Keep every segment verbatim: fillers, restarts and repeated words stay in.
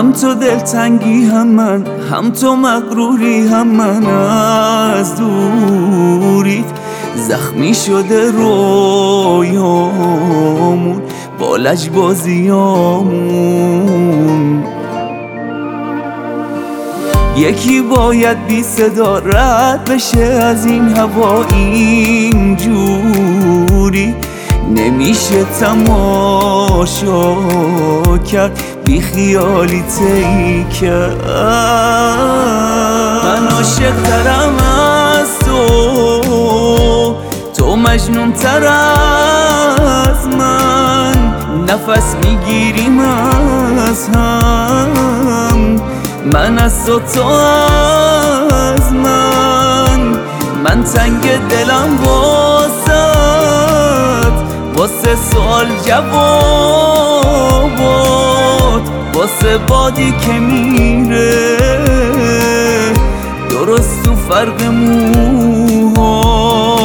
هم تو دلتنگی هم من، هم تو مغروری هم من. از دوریت زخمی شده رویامون با لجبازیامون. یکی باید بی صدا رد بشه از این هوا، اینجوری نمیشه تماشا کرد، بی خیالی تی کرد. من عاشق ترم از تو، تو مجنون تر از من. نفس میگیریم از هم، من از تو تو از من. من تنگ دلم واسد، واسه سوال جوابات، واسه بادی که میره درست تو فرق موهات.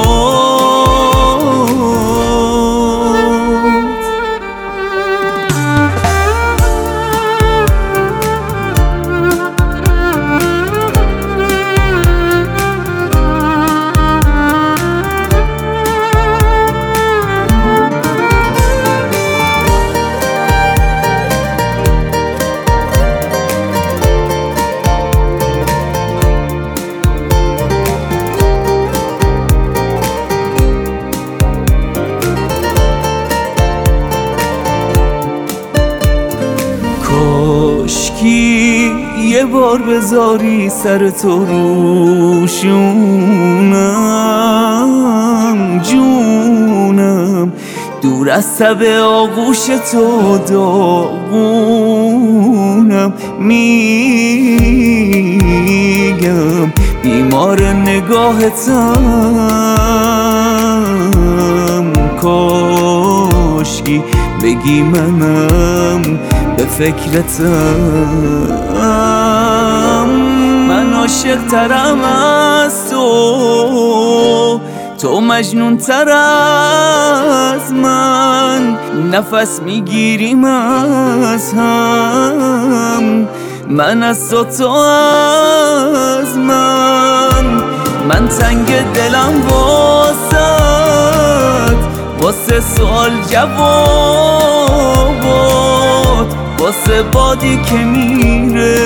کاشکی یه بار بذاری سر تو روشونم، جونم دور از تب آغوش تو داغونم. میگم بیمار نگاهتم، کاشکی بگی منم به فکرتم. من عاشق ترم از تو، تو مجنون تر از من. نفس میگیریم از هم، من از تو تو از من. من تنگ دلم واسد، واسه سوال جوابات، واسه بادی که میره